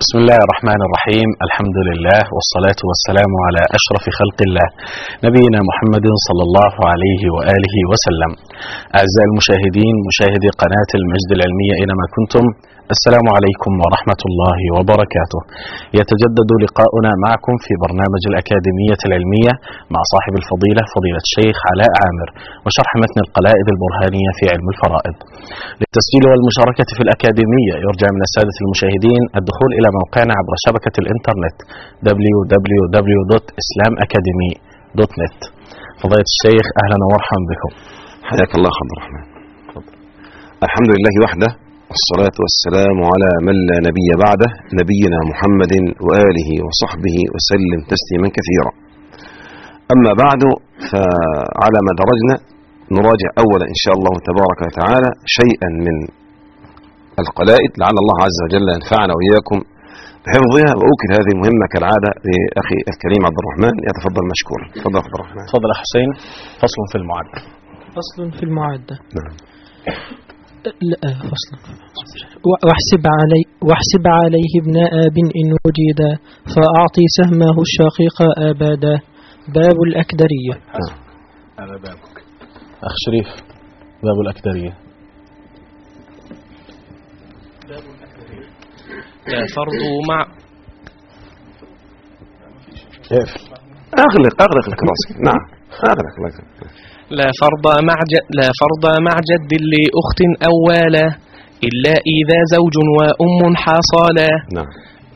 بسم الله الرحمن الرحيم. الحمد لله والصلاة والسلام على أشرف خلق الله نبينا محمد صلى الله عليه وآله وسلم. أعزائي المشاهدين، مشاهدي قناة المجد العلمية أينما كنتم، السلام عليكم ورحمة الله وبركاته. يتجدد لقاؤنا معكم في برنامج الأكاديمية العلمية مع صاحب الفضيلة فضيلة الشيخ علاء عامر، وشرح متن القلائد البرهانية في علم الفرائض. للتسجيل والمشاركة في الأكاديمية يرجى من السادة المشاهدين الدخول إلى موقعنا عبر شبكة الإنترنت www.islamacademy.net. فضيلة الشيخ أهلا ومرحبا بكم. حياك الله عبد الرحمن. الحمد لله وحده، والصلاة والسلام على من لا نبي بعده، نبينا محمد وآله وصحبه وسلم تسليما كثيرا. أما بعد، فعلى ما درجنا نراجع أولا إن شاء الله تبارك وتعالى شيئا من القلائد، لعل الله عز وجل ينفعنا وإياكم بحفظها. وأوكل هذه المهمة كالعادة لأخي الكريم عبد الرحمن، يتفضل مشكورا. تفضل عبد الرحمن. تفضل يا حسين. فصل في المعدة. فصل في المعدة. نعم. لا فصل. واحسب عليه ابن آب إن وجدا، فأعطي سهمه الشقيق أبدا. باب الأكدرية. هذا بابك أخ شريف. باب الأكدرية. لا فرض مع أغلق لك راسك. نعم أغلق لك. لا فرض مع جد لأخت أولا، إلا إذا زوج وأم حصالا. نعم.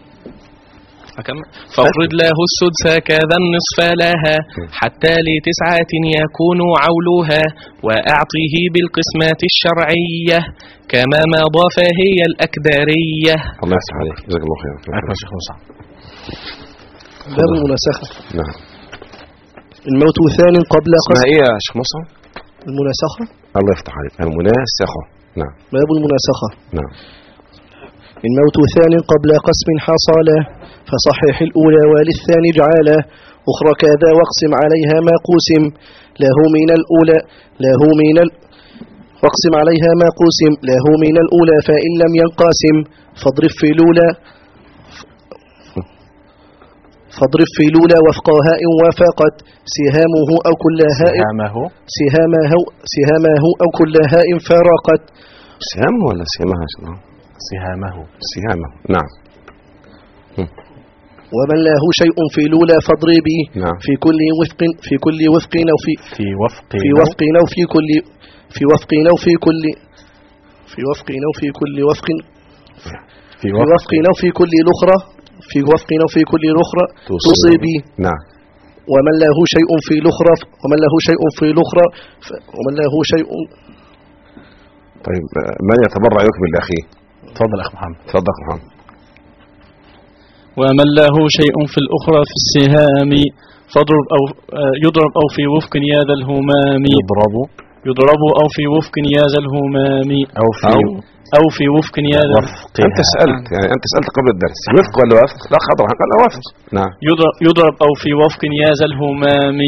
فافرض له السدس كذا النصف لها، حتى ل9 يكون عولها، وأعطه بالقسمات الشرعية كما مضى فهي الأكدرية. الله يفتح عليك، جزاك الله خير. أكبر شيخ مصعب. باب المناسخة. نعم. الموت ثان قبل اسمها ايه يا شيخ مصعب؟ المناسخة. الله يفتح عليك، المناسخة. نعم. باب المناسخة. نعم. الموت ثان قبل قسم حصالا، فصحح الأولى وللثاني اجعالا، أخرى كذا واقسم عليها ما قوسم له من الأولى واقسم عليها ما قوسم له من الأولى، فإن لم ينقاسم فاضرب في الأولى وفق هاء وافقت سهامه أو كل هاء سهامه أو كل هاء فارقت. سهامه ولا سهامها؟ سهامه. نعم. ومن له شيء في الأولى فاضربي. نعم. في كل وفق أو في وفق أو في كل الأخرى تصيبي. نعم. ومن له شيء في الأخرى طيب، من يتبرع يكمل لأخيه؟ تفضل أخ محمد. تفضل أخ محمد. ومن له شيء في الأخرى في السهام، يضرب أو في وفق يا ذا الهمام. يضرب أو في وفق يا ذا الهمام أو في وفق يا ذا. أنت سألت قبل الدرس وفق ولا وفق؟ لا خضر قال وفق. نعم. يضرب أو في وفق يا ذا الهمام.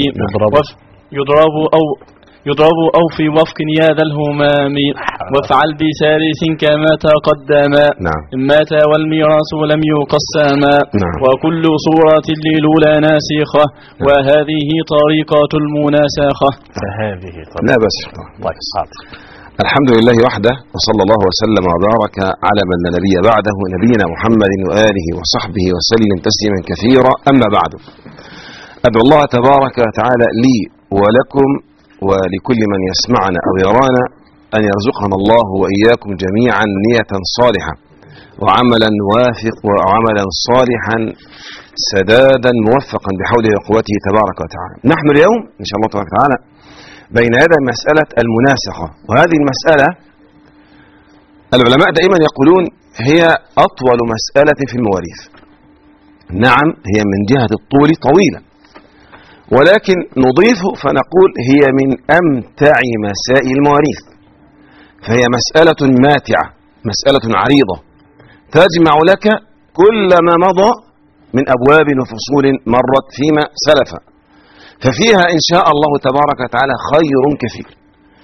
يضرب أو في وفق يا ذا الهمام، وافعل بثالث كما تقدم. نعم. إن مات والميراث لم يقسم. نعم. وكل صورة للأولى ناسخة، وهذه طريقة المناسخة. لا بس. الحمد لله وحده، وصلى الله وسلم وبارك على من لا نبي بعده، نبينا محمد وآله وصحبه وسلم تسليما كثيرا. أما بعد، أدعو الله تبارك وتعالى لي ولكم ولكل من يسمعنا أو يرانا أن يرزقنا الله وإياكم جميعا نية صالحة وعملا وافق وعملا صالحا سدادا موفقا بحوله وقوته تبارك وتعالى. نحن اليوم إن شاء الله تبارك وتعالى بين يدي مسألة المناسخة، وهذه المسألة العلماء دائما يقولون هي أطول مسألة في المواريث. نعم، هي من جهة الطول طويلة، ولكن نضيف فنقول هي من أمتع مسائل المواريث، فهي مسألة ماتعة، مسألة عريضة تجمع لك كل ما مضى من أبواب وفصول مرت فيما سلف، ففيها إن شاء الله تبارك وتعالى خير كثير.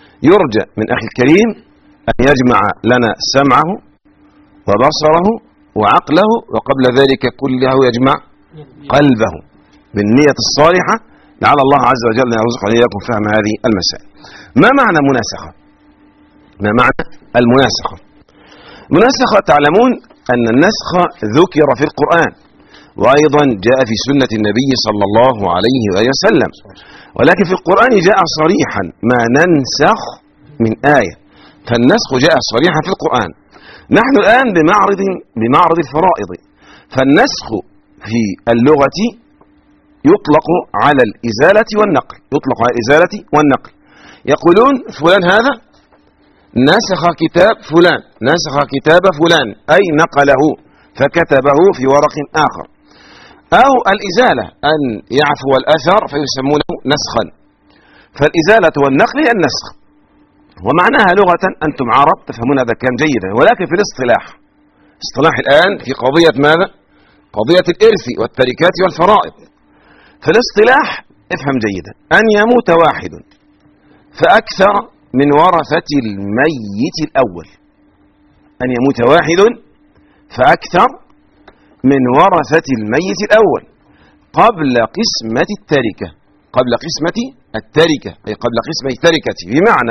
يرجى من أخي الكريم أن يجمع لنا سمعه وبصره وعقله، وقبل ذلك كله يجمع قلبه بالنية الصالحة، لعل الله عز وجل يرزقنا إياكم فهم هذه المسائل. ما معنى مناسخة؟ ما معنى المناسخة؟ مناسخة تعلمون أن النسخ ذكر في القرآن، وأيضا جاء في سنة النبي صلى الله عليه وسلم، ولكن في القرآن جاء صريحا ما ننسخ من آية، فالنسخ جاء صريحا في القرآن. نحن الآن بمعرض الفرائض، فالنسخ في اللغة يطلق على الإزالة والنقل، يطلق على الإزالة والنقل. يقولون فلان هذا نسخ كتاب فلان، نسخ كتاب فلان، أي نقله فكتبه في ورق آخر. أو الإزالة أن يعفو الأثر فيسمونه نسخا، فالإزالة والنقل هي النسخ، ومعناها لغة أنتم عرب تفهمون هذا كان جيدا، ولكن في الاصطلاح، اصطلاح الآن في قضية ماذا؟ قضية الإرث والتركات والفرائض. في الاصطلاح افهم جيدا، أن يموت واحد فأكثر من ورثة الميت الأول، أن يموت واحد فأكثر من ورثة الميت الأول قبل قسمة التركة، قبل قسمة التركة، أي قبل قسمة التركة. بمعنى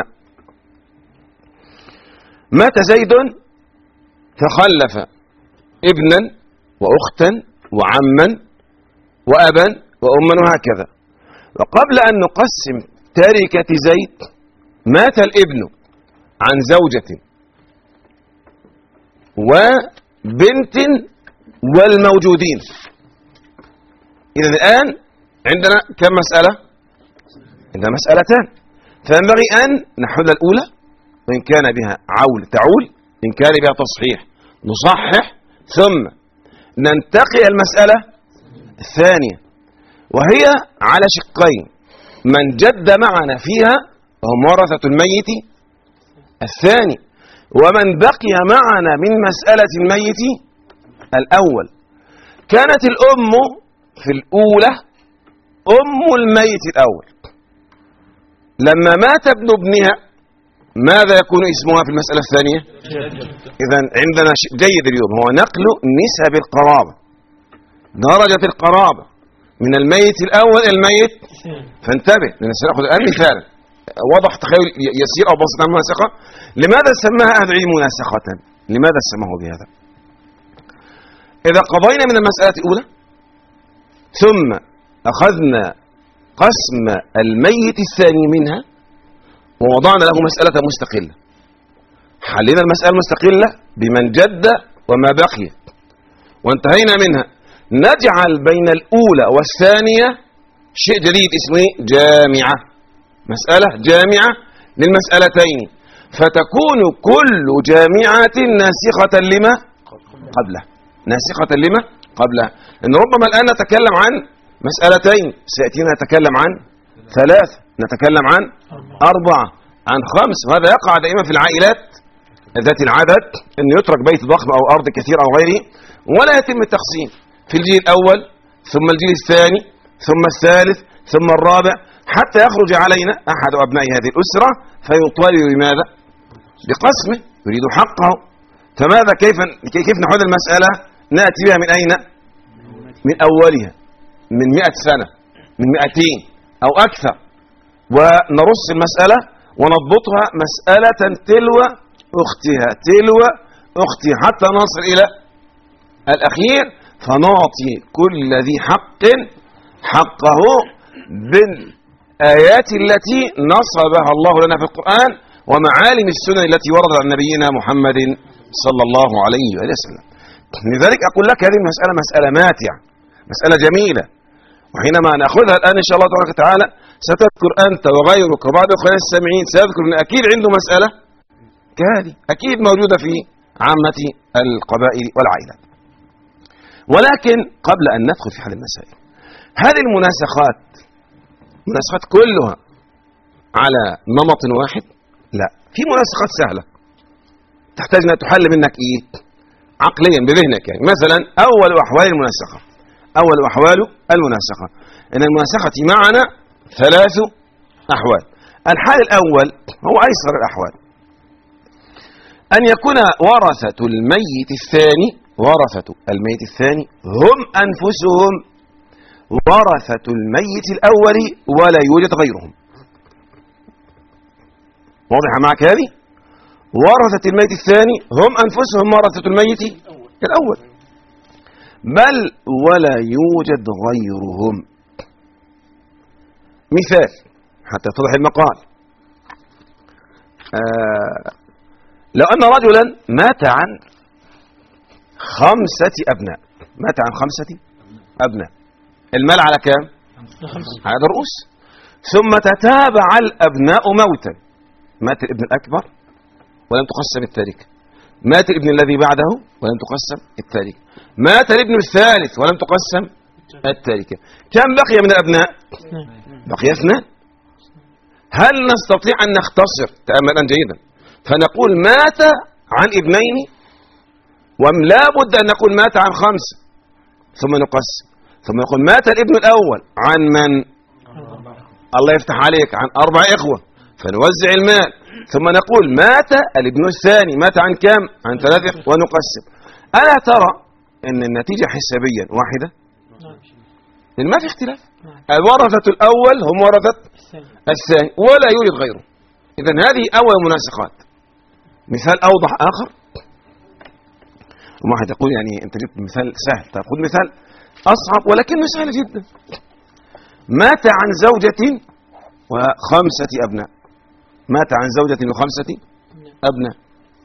مات زيد فخلف ابنا وأختا وعما وأبا وأما وهكذا، وقبل أن نقسم تركة زيد مات الابن عن زوجة وبنت والموجودين. إذا الآن عندنا كم مسألة؟ عندنا مسألتان، فينبغي أن نحل الأولى وإن كان بها عول تعول، إن كان بها تصحيح نصحح، ثم ننتقي المسألة الثانية، وهي على شقين: من جد معنا فيها وهم ورثة الميت الثاني، ومن بقي معنا من مسألة الميت الأول. كانت الأم في الأولى أم الميت الأول، لما مات ابن ابنها ماذا يكون اسمها في المسألة الثانية؟ إذن عندنا شيء جيد اليوم، هو نقل نسب القرابة، درجة القرابة من الميت الأول إلى الميت. فانتبه، لأن سنأخذ الآن مثال وضح تخيل يسير أو بسيط عن المناسخة. لماذا سماها أهل العلم مناسخة؟ لماذا سماه بهذا؟ إذا قضينا من المسألة الأولى ثم أخذنا قسم الميت الثاني منها ووضعنا له مسألة مستقلة، حلينا المسألة المستقلة بمن جد وما بقي وانتهينا منها، نجعل بين الأولى والثانية شيء جديد اسمه جامعة، مسألة جامعة للمسألتين، فتكون كل جامعة ناسخة لما قبلها، ناسخة لما قبلها. إن ربما الآن نتكلم عن مسألتين، سيأتينا نتكلم عن ثلاثة، نتكلم عن أربعة، عن خمس، وهذا يقع دائما في العائلات ذات العدد، أن يترك بيت ضخم أو أرض كثير أو غيره ولا يتم التقسيم في الجيل الأول ثم الجيل الثاني ثم الثالث ثم الرابع، حتى يخرج علينا أحد أبناء هذه الأسرة فيطالب بماذا؟ بقسمه، يريد حقه. فماذا كيف نحل المسألة؟ نأتي بها من أين؟ من أولها، من 100 سنة، من 200 أو أكثر، ونرص المسألة ونضبطها مسألة تلو أختها تلو أختها حتى نصل إلى الأخير، فنعطي كل ذي حق حقه بالآيات التي نصبها الله لنا في القرآن ومعالم السنن التي وردت عن نبينا محمد صلى الله عليه وسلم. لذلك أقول لك هذه المسألة مسألة ماتعة، مسألة جميلة، وحينما نأخذها الآن إن شاء الله تبارك وتعالى ستذكر أنت وغيرك وبعض الأخوان السامعين سيذكر أن أكيد عنده مسألة كهذه، أكيد موجودة في عامة القبائل والعائلات. ولكن قبل أن ندخل في حل المسائل، هذه المناسخات كلها على نمط واحد؟ لا، في مناسخات سهلة تحتاج أن تحل منك إيه؟ عقليا بذهنك. يعني مثلا أول أحوال المناسخة، أول أحوال المناسخة إن المناسخة معنا 3 أحوال. الحال الأول هو أيسر الأحوال، أن يكون ورثة الميت الثاني ورثة الميت الثاني هم أنفسهم ورثة الميت الأول ولا يوجد غيرهم. واضح معك هذه؟ ورثة الميت الثاني هم أنفسهم ورثة الميت الأول بل ولا يوجد غيرهم. مثال حتى يتضح المقال. لو أن رجلا مات عن 5 أبناء، مات عن 5 أبناء، المال على كام؟ على الرؤوس. ثم تتابع الأبناء موتا، مات الابن الأكبر ولم تقسم التركة، مات الابن الذي بعده ولم تقسم التركة، مات الابن الثالث ولم تقسم التركة. كم بقي من الأبناء؟ بقي 2. هل نستطيع أن نختصر؟ تأمل جيدا، فنقول مات عن 2 ولا بد أن نقول مات عن 5 ثم نقسم، ثم نقول مات الابن الأول عن من؟ الله يفتح عليك، عن 4 إخوة فنوزع المال، ثم نقول مات الابن الثاني، مات عن كم؟ عن 3 ونقسم. ألا ترى أن النتيجة حسابيا واحدة؟ لأن ما في اختلاف. الورثة الأول هم ورثة الثاني ولا يوجد غيره. إذن هذه أول مناسقات. مثال أوضح آخر، واحد يقول يعني أنت جبت مثال سهل، طيب خذ مثال أصعب ولكنه سهل جدا. مات عن زوجة و5 أبناء، مات عن زوجة و5 أبناء،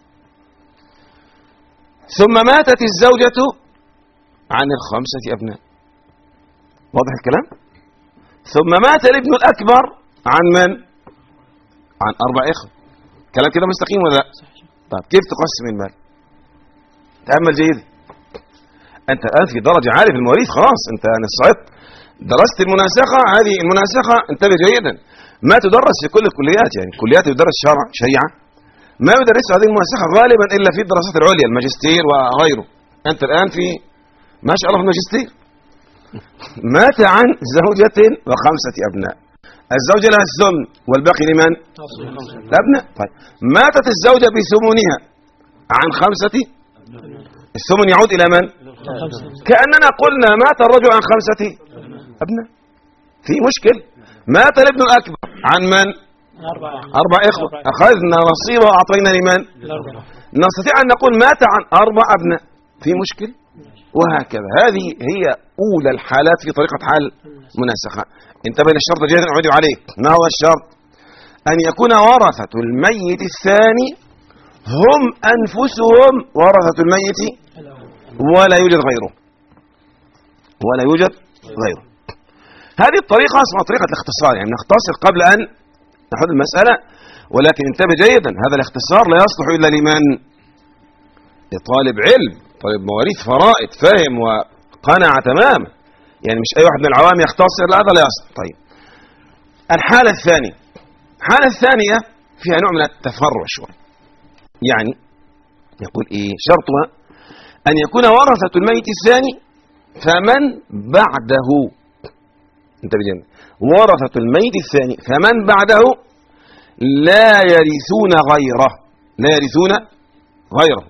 ثم ماتت الزوجة عن 5 أبناء. واضح الكلام؟ ثم مات الابن الأكبر عن من؟ عن 4 إخوة. كلام كده مستقيم ولا لا؟ طيب كيف تقسم المال؟ تأمل جيدا. أنت الآن في درجة عالية في المواريث، خلاص أنت نصعدت درست المناسخة. هذه المناسخة انتبه جيدا، ما تدرس في كل الكليات، يعني كليات يدرس شرع شريعة ما يدرس هذه المناسخة غالبا إلا في الدراسات العليا، الماجستير وغيره. أنت الآن في ما شاء الله في الماجستير. مات عن زوجة و5 أبناء، الزوجة لها الثمن والباقي لمن؟ الأبناء. طيب ماتت الزوجة بثمنها عن 5، الثمن يعود إلى من؟ كأننا قلنا مات الرجل عن 5 أبناء. في مشكل. مات الابن الأكبر عن من؟ 4 إخوة، أخذنا نصيبه وأعطينا لمن؟ نستطيع أن نقول مات عن 4 أبناء. في مشكل. وهكذا. هذه هي أولى الحالات في طريقة حل مناسخة. انتبه للشرط جيدا أعيد عليك. ما هو الشرط؟ أن يكون ورثة الميت الثاني هم أنفسهم ورثة الميت ولا يوجد غيره، ولا يوجد غيره. هذه الطريقة اسمها طريقة الاختصار، يعني نختصر قبل أن نحل المسألة. ولكن انتبه جيدا، هذا الاختصار لا يصلح إلا لمن؟ لطالب علم، طالب مواريث فرائض فاهم وقنع تماما، يعني مش أي واحد من العوام يختصر، لا هذا لا يصلح. طيب الحالة الثانية، الحالة الثانية فيها نوع من التفرع شوي، يعني يقول إيه شرطها؟ أن يكون ورثة الميت الثاني فمن بعده، انتبه جيدا، ورثة الميت الثاني فمن بعده لا يرثون غيره، لا يرثون غيره.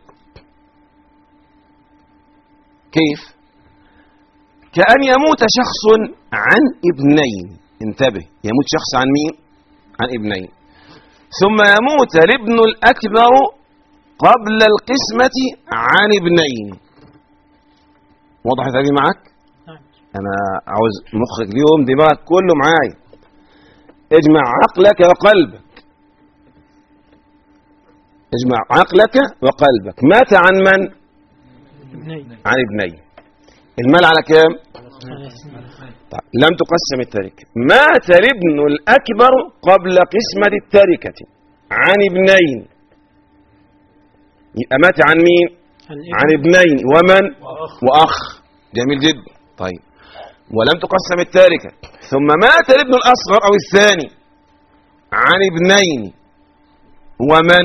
كيف؟ كأن يموت شخص عن 2، انتبه، يموت شخص عن مين؟ عن 2، ثم يموت الابن الأكبر قبل القسمة عن 2. وضحت هذه معك؟ أنا عاوز مخك اليوم دماغك كله معاي، اجمع عقلك وقلبك، اجمع عقلك وقلبك. مات عن من؟ عن 2. المال على كام؟ طيب لم تقسم التركة. مات الابن الأكبر قبل قسمة التركة عن 2، يبقى مات عن مين؟ عن 2 ومن؟ وأخ. جميل جدا. طيب ولم تقسم التركة، ثم مات الابن الأصغر أو الثاني عن 2 ومن؟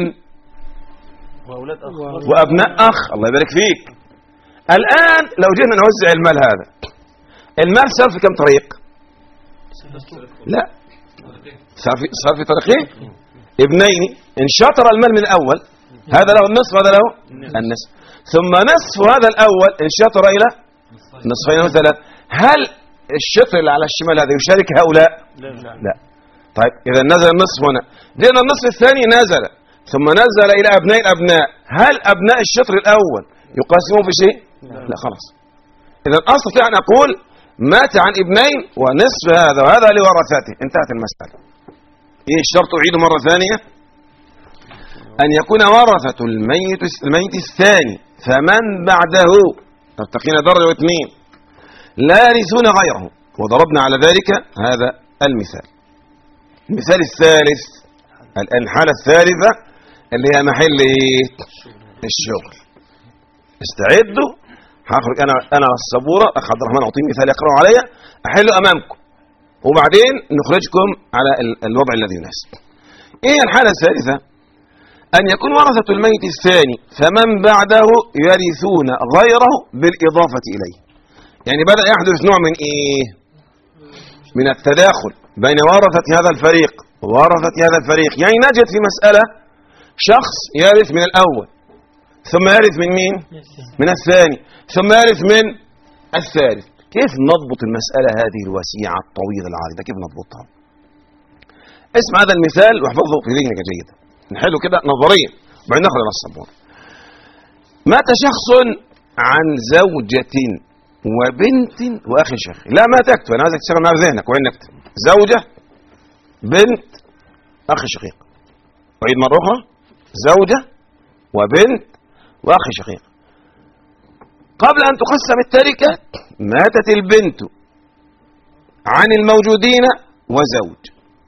وأبناء أخ. الله يبارك فيك. الآن لو جينا نوزع المال، هذا المال صار في كم طريق؟ لا، صار في طريقين. 2 إن شطر المال من الأول، هذا له النصف وهذا له النصف. ثم نصف هذا الأول انشطر إلى نصفين وثلاث. هل الشطر اللي على الشمال هذا يشارك هؤلاء؟ لا. طيب إذا نزل النصف هنا، لأن النصف الثاني نزل ثم نزل إلى أبناء الأبناء، هل أبناء الشطر الأول يقاسمون في شيء؟ لا خلاص. إذا أستطيع أن أقول مات عن ابنين ونصف هذا وهذا لورثته، انتهت المسألة. إيه الشرط؟ أعيده مرة ثانية، أن يكون ورثة الميت الثاني فمن بعده، اتقينا درجة واثنين، لا يرثون غيره، وضربنا على ذلك هذا المثال. المثال الثالث، الحالة الثالثة اللي هي محل الشغل. استعدوا، هخرج أنا السبورة، أخ عبد الرحمن أعطيه مثال يقرأه عليا، أحله أمامكم وبعدين نخرجكم على الوضع الذي يناسب. إيه الحالة الثالثة؟ أن يكون ورثة الميت الثاني فمن بعده يرثون غيره بالإضافة إليه. يعني بدأ يحدث نوع من إيه؟ من التداخل بين ورثة هذا الفريق وورثة هذا الفريق. يعني نجد في مسألة شخص يرث من الأول، ثم يرث من مين؟ من الثاني، ثم يرث من الثالث. كيف نضبط المسألة هذه الوسيعة الطويلة العريضة؟ كيف نضبطها؟ اسمع هذا المثال واحفظه في ذهنك جيدا، نحله كده نظريا وبعدين ناخذ على السبورة. مات شخص عن زوجة وبنت وأخ شقيق. لا ما تكتب، أنا عايزك تشتغل معايا بذهنك وين نكتب. زوجة، بنت، أخ شقيق. أعيد مرة أخرى، زوجة وبنت وأخ شقيق. قبل أن تقسم التركة ماتت البنت عن الموجودين وزوج.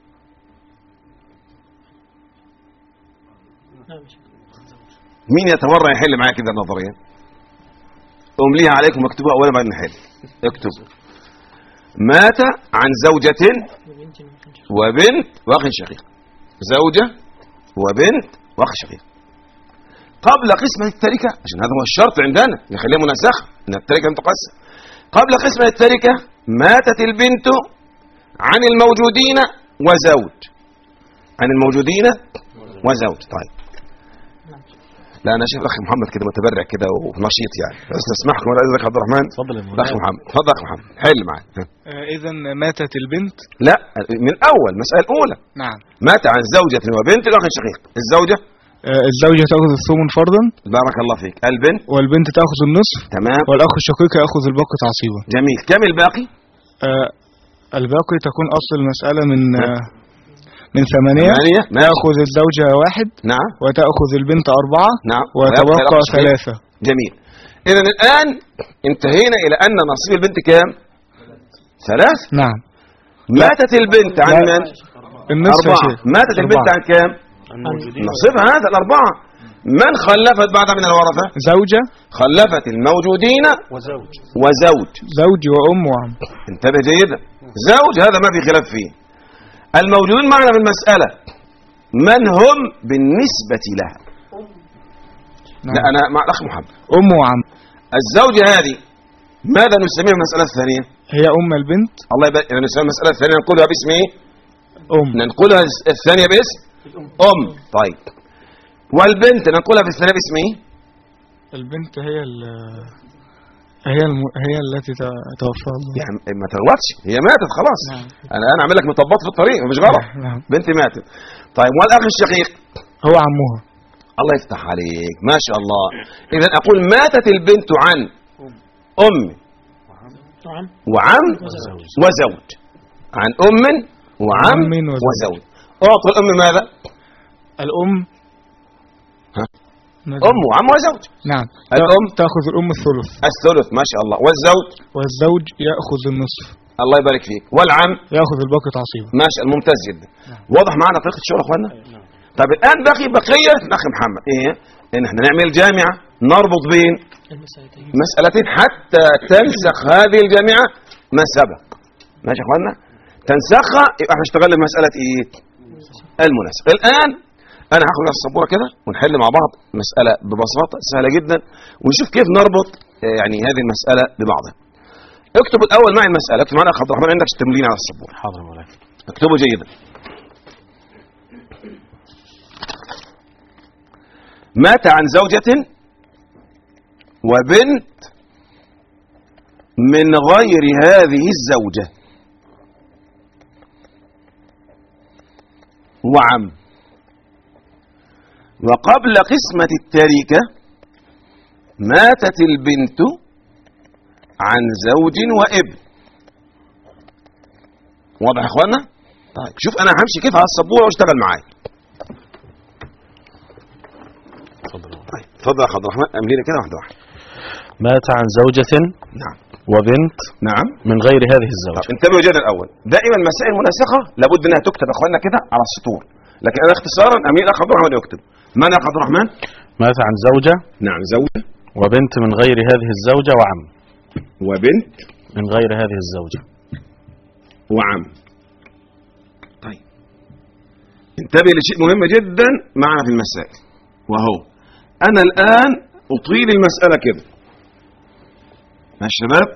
مين يتورع يحل معايا كده النظرية؟ أمليها عليكم واكتبوها أولا بعدين نحل. اكتبوا مات عن زوجة وبنت وأخ شقيق. زوجة وبنت وأخ شقيق. قبل قسمة التركة، عشان هذا هو الشرط عندنا نخليها منسخة ان التركة تقسم. قبل قسمة التركة ماتت البنت عن الموجودين وزوج. عن الموجودين وزوج. طيب لا انا شايف اخ محمد كده متبرع كده ونشيط يعني، بس نسمحكم ولا اذنك عبد الرحمن. اتفضل يا اخ محمد. اتفضل اخ محمد حل معايا. اذا ماتت البنت، لا من اول مسألة الاولى. نعم. مات عن زوجة وبنت واخ شقيق. الزوجة تأخذ الثمن فرضا. بارك الله فيك. البنت، والبنت تأخذ النصف. تمام. والأخ الشقيق يأخذ الباقي تعصيبا. جميل. كم الباقي؟ الباقي تكون أصل المسألة من 8. يأخذ الزوجة 1. نعم. وتأخذ البنت 4. نعم. وتبقى 3. جميل. إذن الآن انتهينا إلى أن نصيب البنت كام؟ 3. نعم. ماتت البنت عن من؟ النصف. 4. ماتت البنت عن كام؟ نصيبها هذا 4. من خلفت بعد من الورثة؟ زوجة. خلفت الموجودين وزوج. زوج وأم وعم. انتبه جيدا. زوج هذا ما في خلاف فيه. الموجودون معنا في المسألة من هم بالنسبة لها؟ نعم. لا أنا مع الأخ محمد. أم وعم. الزوجة هذه ماذا نسميها المسألة الثانية؟ هي أم البنت. الله يبارك. نسميها المسألة الثانية ننقلها باسم ايه؟ أم. ننقلها الثانية باسم أم. طيب والبنت ننقلها في الثانية باسم ايه؟ البنت هي التي توفى الله. يعني ما تغلطش، هي ماتت خلاص. نعم. انا اعمل لك مطبات في الطريق مش غلط. نعم. بنتي ماتت. طيب والاخ الشقيق؟ هو عمها. الله يفتح عليك ما شاء الله. اذا اقول ماتت البنت عن ام وعم وزوج. عن ام وعم وزوج. اعطوا الام ماذا؟ الام أم وعم وزوج. نعم. الأم تأخذ الأم الثلث ما شاء الله. والزوج يأخذ النصف. الله يبارك فيك. والعم يأخذ الباقي تعصيبا. ما شاء الله ممتاز جدا. واضح معنا طريقة الشغل يا اخوانا؟ طيب الآن بقية الأخ محمد إيه؟ إن احنا نعمل جامعة نربط بين مسألتين حتى تنسخ هذه الجامعة ما سبق. ماشي يا اخوانا؟ تنسخها يبقى احنا اشتغلنا بمسألة إيه؟ المناسخ. الآن أنا هاخد على السبورة كده ونحل مع بعض مسألة ببساطة سهلة جدا ونشوف كيف نربط يعني هذه المسألة ببعضها. اكتب الأول معي المسألة. اكتب معنا أخ عبد الرحمن عندك التمرين على السبورة. حاضر مولانا. اكتبوا جيدا. مات عن زوجة وبنت من غير هذه الزوجة وعم. وقبل قسمة التركة ماتت البنت عن زوج وابن. واضح يا اخوانا؟ طيب شوف انا همشي كيف على السبوره واشتغل معايا. اتفضل يا عبد الرحمن، املينا كده واحده واحده. مات عن زوجة نعم وبنت نعم من غير هذه الزوجة. انتبهوا جدا الاول، دائما مسائل مناسخه لابد انها تكتب يا اخوانا كده على السطور، لكن انا اختصارا اميل الاخ عبد الرحمن يكتب. من يا عبد الرحمن؟ مات عن زوجة نعم زوجة وبنت من غير هذه الزوجة وعم. وبنت من غير هذه الزوجة وعم. طيب انتبه لشيء مهم جدا معنا في المسائل، وهو انا الان اطيل المسألة كده يا شباب.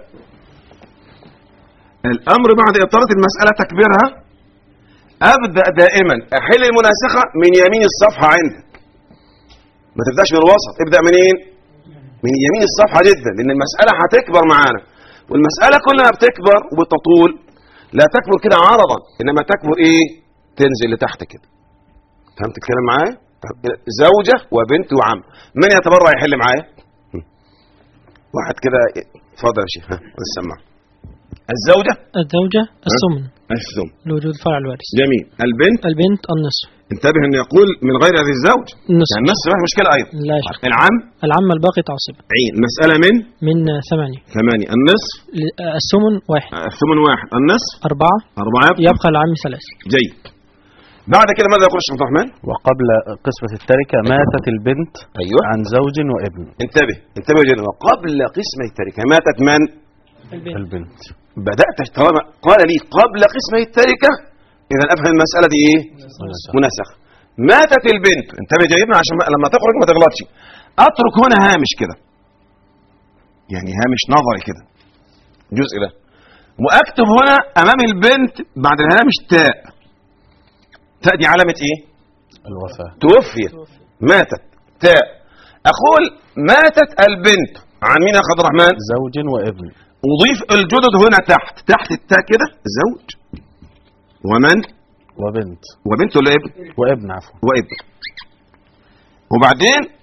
الامر بعد اطالة المسألة تكبيرها ابدأ دائما احل المناسخة من يمين الصفحة عندك، ما تبدأش من الوسط، ابدأ منين؟ من يمين الصفحة جدا، لان المسألة هتكبر معانا، والمسألة كلها بتكبر وبتطول، لا تكبر كده عرضا، انما تكبر ايه؟ تنزل لتحت كده. فهمت الكلام معايا؟ زوجة وبنت وعم. من يتبرع يحل معايا؟ واحد كده، اتفضل يا شيخ. السماع. الزوجة الثمن لوجود فرع الوارث. جميل. البنت النصف. انتبه ان يقول من غير هذه الزوج النصف، يعني النصف مش مشكلة ايضا. لا شك. العم الباقي تعصيبا. عين. مسألة من 8. النصف الثمن 1. الثمن 1. النصف 4 يبقى العم 3. جيد. بعد كده ماذا يقول الشيخ عبد الرحمن؟ وقبل قسمة التركة ماتت البنت أيوة. عن زوج وابن. انتبه جدا. وقبل قسمة التركة ماتت من؟ البنت. بدأت طالما قال لي قبل قسمة التركة، إذا أفهم المسألة دي إيه؟ مناسخ. ماتت البنت. انتبه جيدا عشان لما تخرج ما تغلطش. أترك هنا هامش كده، يعني هامش نظري كده الجزء ده، وأكتب هنا أمام البنت بعد الهامش تاء. تاء دي علامة إيه؟ الوفاة. توفيت. ماتت. تاء. أقول ماتت البنت عن مين يا عبد الرحمن؟ زوج وابن. أضيف الجدد هنا تحت التاء كده زوج ومن؟ وبنت ولا ابن؟ وابن عفوا. وابن. وبعدين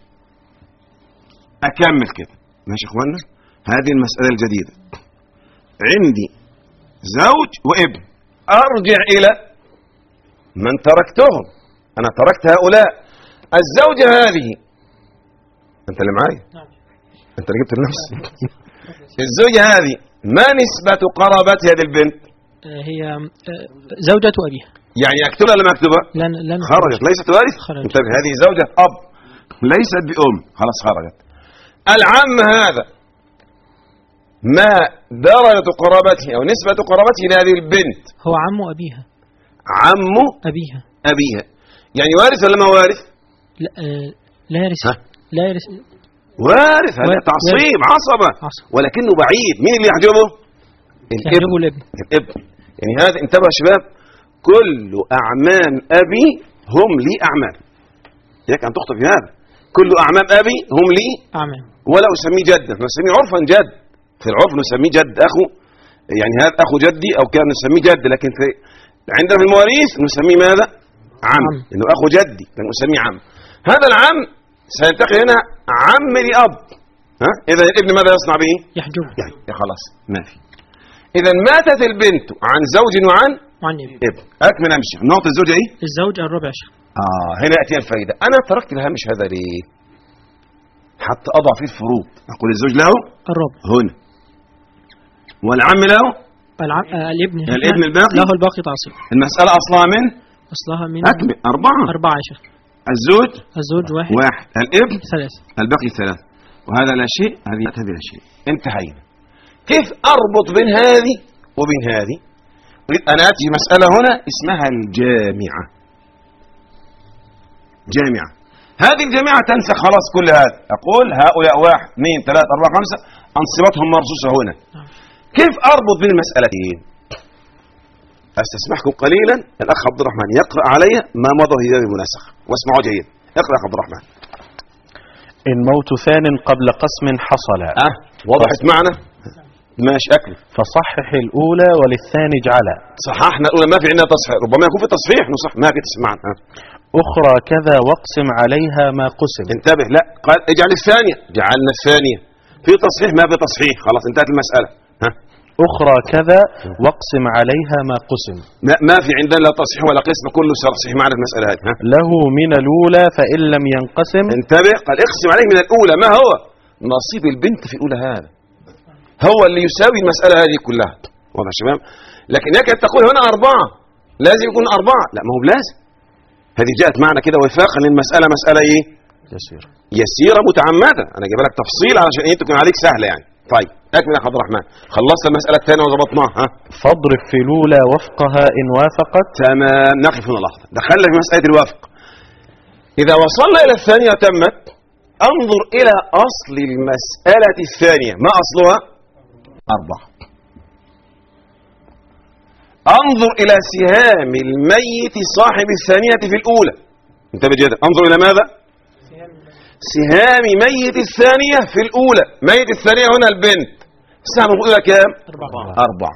أكمل كده. ماشي يا إخوانا؟ هذه المسألة الجديدة. عندي زوج وابن، أرجع إلى من تركتهم. أنا تركت هؤلاء. الزوجة هذه أنت اللي معايا؟ أنت اللي جبت لنفسك. الزوجة هذه ما نسبة قرابة هذه البنت؟ هي زوجة أبيها. يعني أكتبها ولا ما أكتبها؟ لا خرجت. ليست وارث. انتبه، هذه زوجة أب ليست بأم، خلاص خرجت. العم هذا ما درجة قرابته أو نسبة قرابته لهذه البنت؟ هو عم أبيها. عم أبيها يعني وارث ولا ما وارث؟ لا يرث. لا يرث. وارث. هذا تعصيب عصبة، ولكنه بعيد. مين اللي يحجبه؟ الابن. يعني هذا انتبه يا شباب، كل أعمام أبي هم لي أعمام. ياك أن تخطب في هذا. كل أعمام أبي هم لي أعمام، ولا أسميه جدا، نسميه عرفا جد. في العرف نسميه جد أخو، يعني هذا أخو جدي أو كان نسميه جد، لكن عندنا في المواريث نسميه ماذا؟ عم. إنه أخو جدي كان نسميه عم. هذا العم سينتقل هنا عم لأب. إذا الابن ماذا يصنع به؟ يحجب. يعني خلاص ما في. إذا ماتت البنت عن زوج وعن ابن. أكمل أمشي. نقطة الزوجة إيه؟ الزوج الربع. هنا يأتي الفائدة. أنا تركت الهامش هذا ليه؟ حتى أضع فيه الفروض. أقول الزوج له الربع هنا، والعم له الابن الباقي له الباقي تعصيب. المسألة أصلها من أكمل 4 يا شيخ. الزوج 1. الابن 3. الباقي 3. وهذا لا شيء، هذه لا شيء. انتهينا. كيف أربط بين هذه وبين هذه؟ أنا أتي مسألة هنا اسمها الجامعة. جامعة. هذه الجامعة تنسخ خلاص كل هذا. أقول هؤلاء 1 2 3 4 5 أنصبتهم مرصوصة هنا. كيف أربط بين المسألتين؟ أستسمحكم قليلا، الأخ عبد الرحمن يقرأ علي ما مضى في باب المناسخة، واسمعوا جيد. اقرأ يا عبد الرحمن. الموت ثان قبل قسم حصل. وضحت معنا؟ ماشي أكمل. فصحح الأولى وللثاني اجعل. صححنا الأولى ما في عندنا تصحيح، ربما يكون في تصحيح نصح ما في تصحيح معنا. أخرى كذا واقسم عليها ما قسم. انتبه، لا قال اجعل الثانية، جعلنا الثانية. في تصحيح ما في تصحيح، خلاص انتهت المسألة. أخرى كذا واقسم عليها ما قسم. ما في عندنا لا تصحيح ولا قسم، كله تصحيح معنا في المسألة هذه. له من الأولى فإن لم ينقسم. انتبه، قال اقسم عليه من الأولى. ما هو نصيب البنت في الأولى؟ هذا هو اللي يساوي المسألة هذه كلها. واضح يا شباب؟ لكن يكاد تقول هنا 4 لازم يكون 4. لا، ما هو بلازم. هذه جاءت معنا كده وفاقا للمسألة، مسألة ايه؟ يسيرة متعمدة. انا جايب لك تفصيل علشان ايه تكون عليك سهلة يعني. طيب اكمل يا عبد الرحمن. خلصت المسألة الثانية وضبطناها. فاضرب في الأولى وفقها إن وافقت. تمام. نقف هنا لحظة، دخلنا في مسألة الوفق. إذا وصلنا إلى الثانية تمت، انظر إلى أصل المسألة الثانية. ما أصلها؟ 4. انظر إلى سهام الميت صاحب الثانية في الأولى. انتبه جدا، انظر إلى ماذا؟ سهام ميت الثانية في الأولى. ميت الثانية هنا البنت، سهم الأولى كام؟ 4.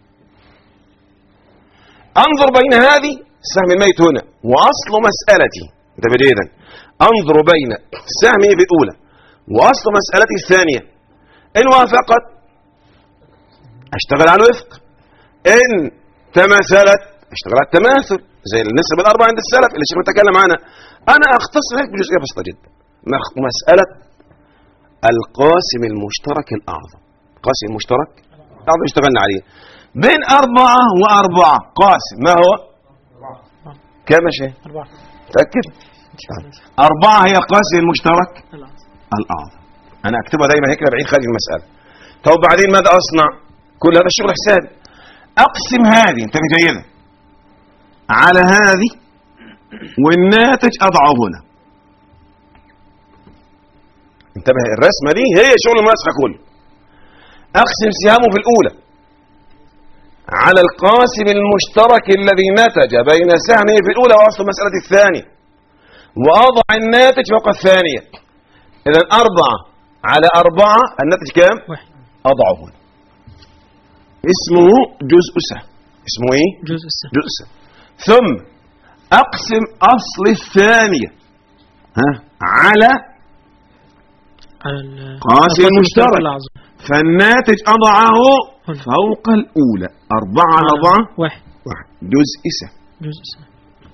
انظر بين هذه سهم الميت هنا وأصل مسألتي. انتبه جدا، انظر بين سهمه في الأولى وأصل مسألتي الثانية. إن وافقت اشتغل على الوفق، إن تماثلت اشتغل على التماثل، زي النسب الأربعة عند السلف اللي الشيخ متكلم عنها. أنا أختصر لك بجزئية بسيطة جدا، مسألة القاسم المشترك الأعظم. قاسم المشترك الأعظم اشتغلنا عليه بين 4 و4. قاسم ما هو؟ كم يا شيخ؟ 4. تأكد؟ 4 هي قاسم المشترك الأعظم. أنا أكتبها دايما هيك بعيد خارج المسألة. طب بعدين ماذا أصنع؟ كل هذا الشغل حسابي. أقسم هذه، انتبه جيدا، على هذه والناتج أضعه هنا. انتبه، الرسمة دي هي شغل المناسخة كله. أقسم سهامه في الأولى على القاسم المشترك الذي نتج بين سهمه في الأولى وأصل مسألة الثانية، وأضع الناتج فوق الثانية. إذا 4 على 4 الناتج كام؟ 1. أضعه هنا. اسمه جزء سهم. اسمه ايه؟ جزء السهم. جزء سهم. ثم أقسم أصل الثانية على القاسم المشترك، فالناتج أضعه فوق الأولى. 4 على 4 1. جزء سهم. جزء سهم.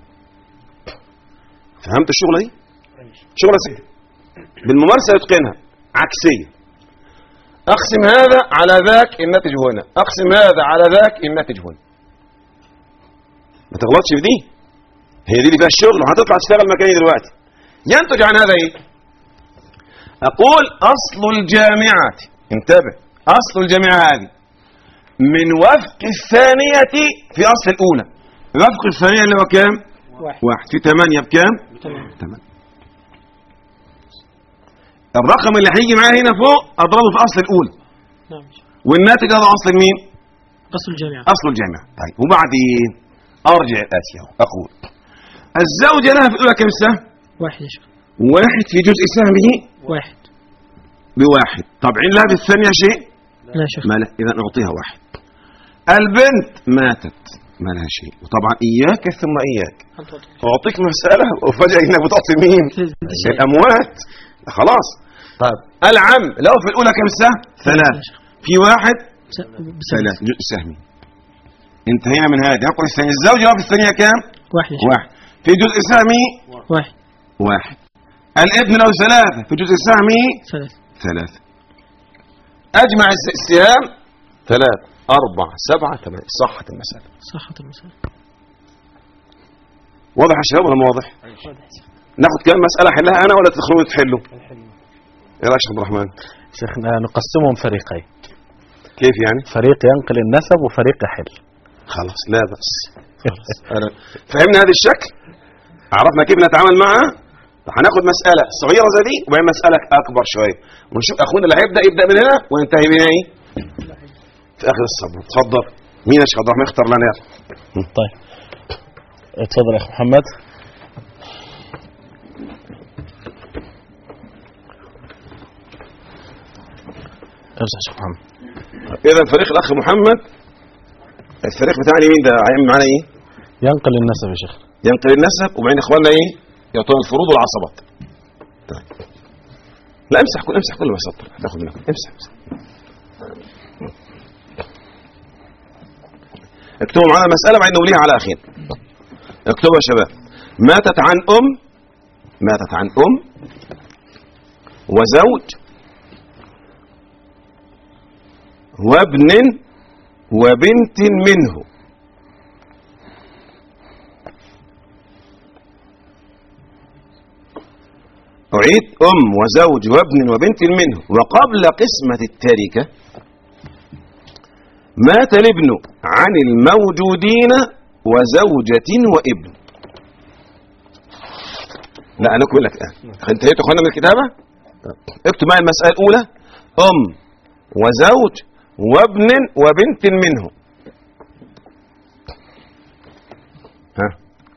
فهمت الشغلة دي؟ شغلة سهلة بالممارسة يتقنها. عكسية، أقسم هذا على ذاك الناتج هنا، أقسم هذا على ذاك الناتج هنا. ما تغلطش في دي، هي دي اللي فيها الشغل، وهتطلع تشتغل مكاني دلوقتي. ينتج عن هذا ايه؟ أقول أصل الجامعة، انتبه، أصل الجامعة هذه من وفق الثانية في أصل الأولى. وفق الثانية اللي هو كام؟ 1 في 8 بكام؟ 8. الرقم اللي هيجي معايا هنا فوق اضربه في اصل الاولى. نعم. والناتج هذا اصل مين؟ اصل الجامعة. اصل الجامعة. طيب وبعدين ارجع الاتي اقول الزوجة لها في الاولى كم سهم؟ 1 يا شيخ. 1 في جزء سهمه 1 ب1. طبعا لها في الثانية شيء؟ لا يا شيخ. ما لا، اذا نعطيها 1. البنت ماتت ما لها شيء، وطبعا اياك ثم اياك اعطيك مسألة وفجأة انك بتعطي مين؟ الاموات. خلاص. طيب العم له في الأولى كم سهم؟ 3 في 1 3 جزء سهمي. انتهينا من هذه. أقول الثانية الزوج له في الثانية كم؟ 1 في جزء سهمي 1. الابن له 3 في جزء سهمي 3. أجمع السهام 3 4 7 8. صحت المسألة. صحت المسألة. واضح يا شباب ولا مو واضح؟ ناخذ كم مسألة حلها أنا ولا تدخلون تحلوا؟ إيه رأيك يا عبد الرحمن؟ شيخنا نقسمهم فريقين. كيف يعني؟ فريق ينقل النسب وفريق يحل. خلاص لا بأس. فهمنا هذا الشكل؟ عرفنا كيف نتعامل معها؟ هناخذ مسألة صغيرة زي دي وبعدين مسألة أكبر شوية ونشوف أخونا اللي هيبدأ يبدأ من هنا وينتهي بين إيه؟ في آخر الصبر. تفضل. مين يا شيخ عبد الرحمن يختار لنا؟ طيب اتفضل يا أخي محمد. امسح يا شيخ محمد. اذا فريق الاخ محمد، الفريق بتاعنا مين ده هيعمل معانا ايه؟ ينقل النسب يا شيخ. ينقل النسب، وبعدين اخواننا ايه؟ يعطون الفروض والعصبات. طيب. لا امسح كل ما سطر هتاخد منك. امسح. اكتبوا معانا المسألة بعدين نوليها على أخير. اكتبوا يا شباب. ماتت عن أم وزوج وابن وبنت منه. أعيد: أم وزوج وابن وبنت منه. وقبل قسمة التركة مات الابن عن الموجودين وزوجة وابن. لا أنا أقول لك انتهيتوا أخوانا من الكتابة؟ اكتب معي المسألة الأولى: أم وزوج وابن وبنت منه. ها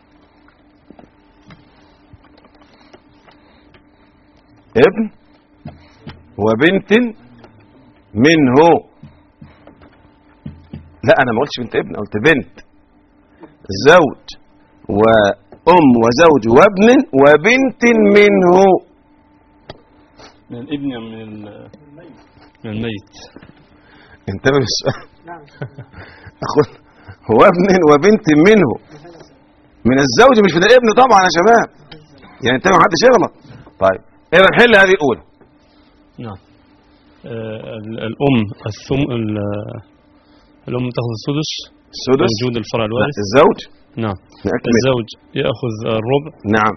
ابن وبنت منه. لا أنا ما قلتش بنت ابن، قلت بنت. زوج وأم وزوج وابن وبنت منه. من الابن من الميت. انتبه للسؤال. أخذ هو ابن وبنت منه من الزوج مش من الابن طبعا يا شباب، يعني انتبه محدش يغلط. طيب إذا نحل هذه الأولى. نعم. الأم الأم تأخذ السدس وجود الفرع الوارث. الزوج نعم. الزوج يأخذ الربع. نعم.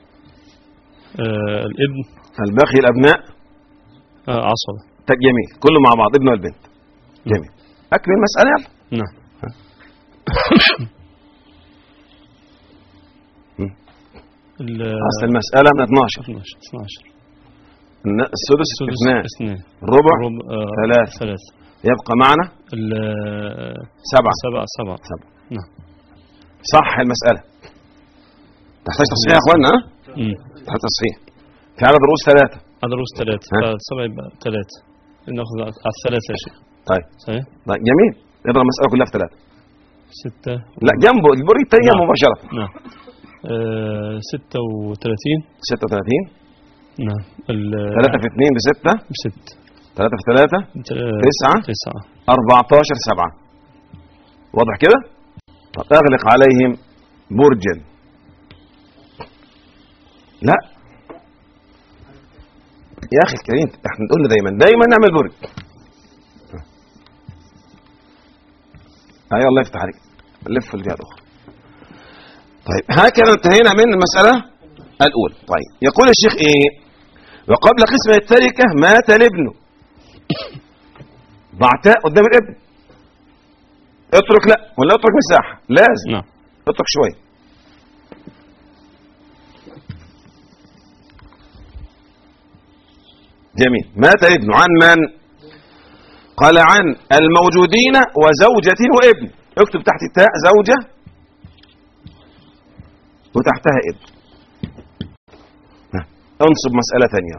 الابن الباقي الأبناء عصبة. جميل، كله مع بعض، ابن والبنت. جميل. أكمل المسألة يلا. نعم. أصل المسألة من 12. السدس 2، الربع 3، يبقى معنا 7. نعم. صح المسألة. تحتاج تصحيح يا اخوانا. تحتاج تصحيح. في عدد رؤوس 3. عدد رؤوس 3 7 يبقى 3. ناخذ على الثلاثة يا شيخ. طيب. صحيح. طيب جميل. نضرب المسألة كلها في 3. 6. لا جنبه البري الثانية مباشرة. نعم. 36. 36. نعم. 3 في 2 ب6. 3 في 3 9. 14 7. واضح كده؟ طب اغلق عليهم برجا. لا يا اخي الكريم، احنا نقول دايما نعمل برج. ايوه الله يفتح عليك. لف الجهه الاخرى. طيب هكذا انتهينا من المساله الاولى. طيب يقول الشيخ ايه؟ وقبل قسمة التركة مات الابن. ضعتاء قدام الابن. اترك لا ولا اترك مساحة، لازم نعم. اترك شوية. جميل. مات الابن عن من؟ قال عن الموجودين وزوجة وابن. اكتب تحت التاء زوجة وتحتها ابن. انصب مسألة ثانية.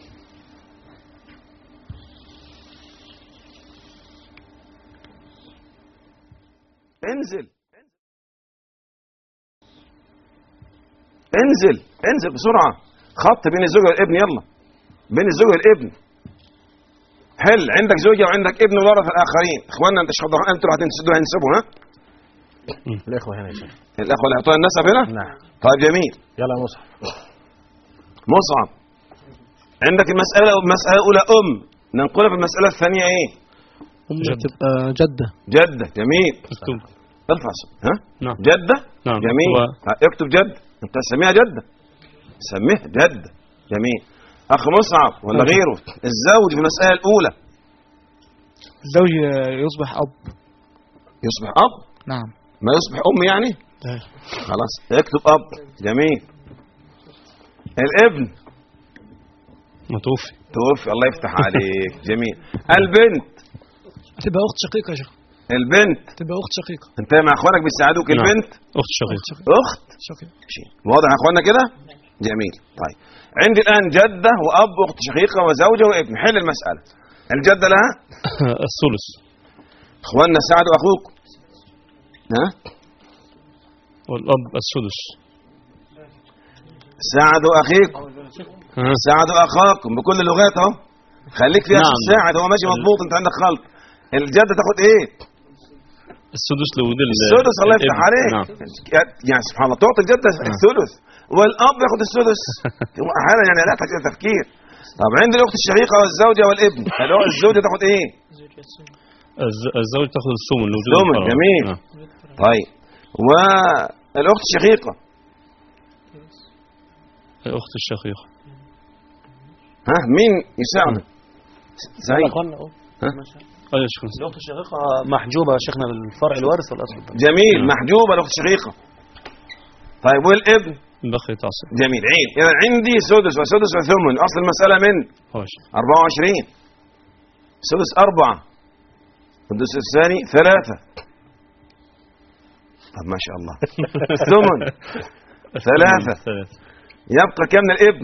انزل بسرعة. خط بين الزوجة والابن. يلا بين الزوجة والابن. حل. عندك زوجة وعندك ابن وورث الآخرين. اخواننا انت شخص انتوا هتنسبوا. ها الإخوة هنا يا شيخ. الإخوة اللي هيعطوها النسب هنا. نعم. طيب جميل. يلا يا مصعب عندك المسألة الأولى أم، ننقلها في المسألة الثانية إيه؟ تبقى جدة. جميل. ارفع. ها؟ نعم. جدة. نعم. جميل. اكتب جدة. أنت سميها جدة. سميها جدة. جميل. أخ مصعب ولا غيره؟ الزوج في المسألة الأولى. الزوج يصبح أب. يصبح أب؟ نعم. ما يصبح أم يعني؟ خلاص اكتب أب. جميل. الابن توفي. الله يفتح عليك. جميل. البنت تبقى أخت شقيقة يا شيخ. البنت تبقى أخت شقيقة. انت مع اخوانك بيساعدوك. نعم. البنت أخت شقيقة. أخت شقيقة. واضح يا اخوانا كده؟ جميل. طيب عندي الآن جدة وأب وأخت شقيقة وزوجة وابن. حل المسألة. الجدة لها الثلث. اخواننا سعد واخوك. ها؟ والأب السدس. سعد واخيك. سعد واخاكم بكل اللغات اهو. خليك فيها. نعم. ساعد هو ماشي مضبوط. انت عندك خلط. الجدة تاخد ايه؟ السدس لودل. السدس. الله يفتح عليك. نعم. يعني سبحان الله تعطي الجدة الثلث والاب ياخد السدس. احيانا يعني لا تحتاج تفكير. طب عند الاخت الشقيقه والزوجه والابن الزوجه تاخد ايه؟ الزوج تاخد الثمن. الثمن. جميل. طيب والاخت الشقيقه. الاخت الشقيقه. ها مين يساعدك؟ سعيد. الاخت الشقيقه محجوبه يا شيخنا الفرع الوارث والاصل. جميل. محجوبه الاخت الشقيقه. طيب والابن؟ بقي تعصب. جميل. عين. إذا عندي سدس وسدس وثمن. أصل المسألة من 24. سدس 4 والسدس الثاني 3. طب ما شاء الله. ثمن 3. يبقى كم من الابن؟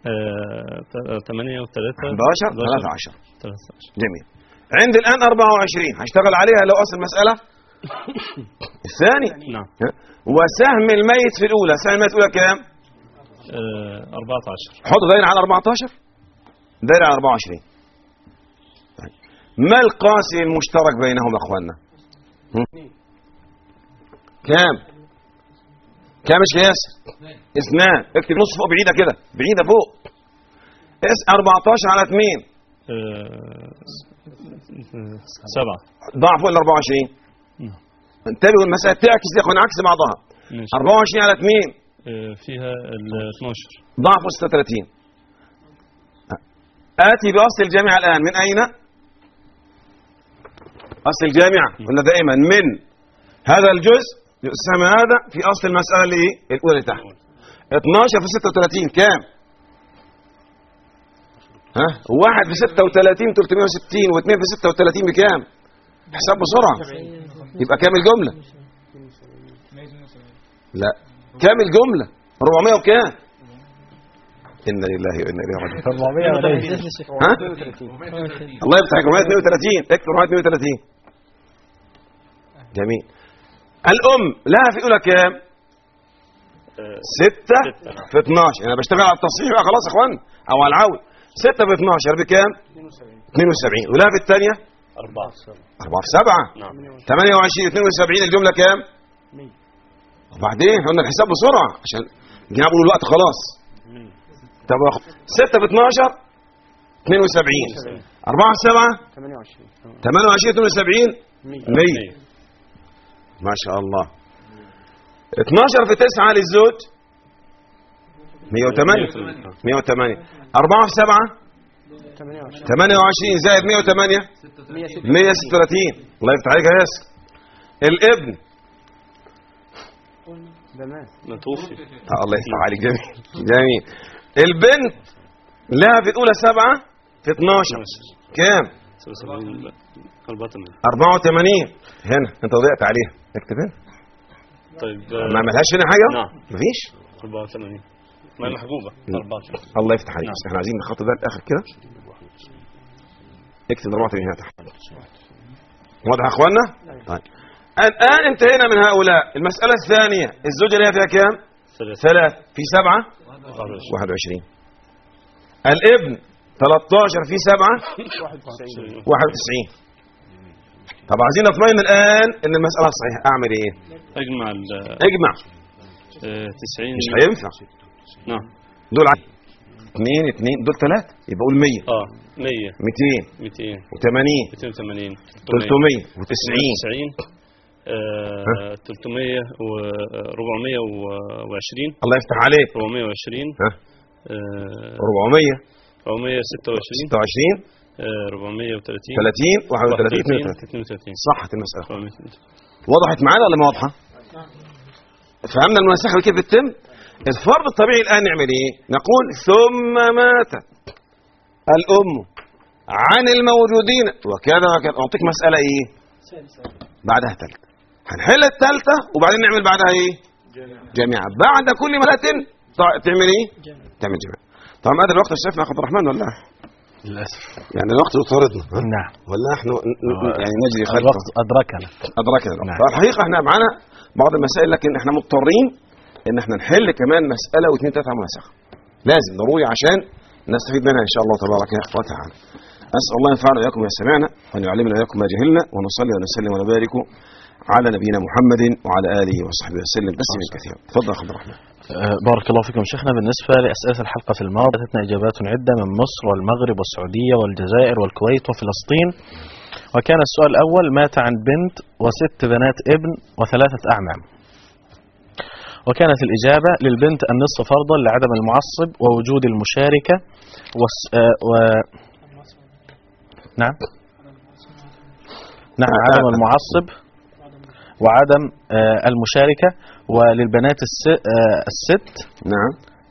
8 و3 11. 13. جميل. عندي الآن 24 هشتغل عليها لو أصل المسألة الثاني. نعم. وسهم الميت في الأولى. سهم الميت في الأولى كام؟ 14. حط دايرة على 14. دايرة على 24. طيب. ما القاسم المشترك بينهم يا أخواننا؟ كام؟ كام مش ياسر؟ 2. اكتب نص فوق بعيدة كده. بعيدة فوق. 14 على 2. 7. ضع فوق ال 24. انتبهوا المسألة تعكس يا اخوان عكس بعضها. 24 على 2 فيها ال 12. ضع فوق 36. آتي بأصل الجامعة الآن من أين؟ أصل الجامعة قلنا دائما من هذا الجزء يسمى هذا في أصل المسألة اللي الأولى اللي تحت. 12 في 36 كام؟ ها؟ 1 في 36 360 و2 في 36 بكام؟ حساب بسرعة. يبقى كام الجملة؟ لا كام الجملة؟ 400 وكام؟ إنا لله وإنا إليه راجعون. 400. ها؟ الله يفتح عليك. 432. اكتب 432. جميل. الأم لها في أولى كام؟ 6 في 12. أنا بشتغل على التصحيح بقى خلاص يا إخوان أو على العود. 6 في 12 بكام؟ 72. ولها في الثانية 4 في 7. 28 72. الجملة كام؟ 100. وبعدين قلنا الحساب بسرعة عشان جابوا الوقت خلاص. طب 6 في 12 72. 4 في 7 28 72 100. ما شاء الله. 12 في 9 للزوج 108. 108. 4 في 7 28 زائد 108 136. الله يفتح عليك يا ياسر. الابن متوفي. الله يفتح عليك. جميل. جميل. البنت لها في الأولى 7 في 12 كام؟ 84. هنا انت ضيعت عليها. اكتب هنا. طيب ما عملهاش هنا حاجة؟ نعم. مفيش 84 ما محجوبة. 14. الله يفتح عليك. نعم. احنا عايزين نخطط ده للآخر كده. اكتب 84 هنا تحت. واضح يا اخوانا؟ طيب الآن انتهينا من هؤلاء. المسألة الثانية الزوجة لها فيها كام؟ 3 في 7 21. الابن 13 في 7 91. طب عايزين نطمئن الآن ان المسألة صحيحة. اعمل ايه؟ اجمع 90. مش هينفع. نعم. دول 2 2 دول 3 يبقى قول 100. 100 280 280 390 300 و 420. الله يفتح عليك. 420. ها 400 426 430 30 31 32. صحت المسألة. وضحت معانا ولا ما واضحة؟ فهمنا المناسخة كيف بتتم؟ الفرض الطبيعي الآن نعمل ايه؟ نقول ثم ماتت الأم عن الموجودين وكذا وكذا. أعطيك مسألة ايه؟ بعدها ثالثة. هنحل الثالثة وبعدين نعمل بعدها ايه؟ جميعا. بعد كل مرة تعمل ايه؟ تعمل جميع. طبعا هذا الوقت الشيخنا عبد الرحمن ولا للأسف يعني الوقت يطاردنا. نعم. ولا نحن يعني نجري خلفه. الوقت أدركنا. نعم. فالحقيقة احنا معنا بعض المسائل، لكن احنا مضطرين ان احنا نحل كمان مسألة واثنين ثلاثة مناسخة لازم ضروري عشان نستفيد منها ان شاء الله تبارك وتعالى. أسأل الله ينفعنا وإياكم ما سمعنا وأن يعلمنا وإياكم ما جهلنا، ونصلي ونسلم ونبارك على نبينا محمد وعلى آله وصحبه وسلم تسليما كثيرا. تفضل يا عبد الرحمن. بارك الله فيكم شيخنا. بالنسبة لأسئلة الحلقة الماضية أتتنا إجابات عدة من مصر والمغرب والسعودية والجزائر والكويت وفلسطين. وكان السؤال الأول: مات عن بنت وست بنات ابن وثلاثة أعمام. وكانت الإجابة: للبنت النصف فرضا لعدم المعصب ووجود المشاركة نعم عدم المعصب وعدم المشاركة. وللبنات الست نعم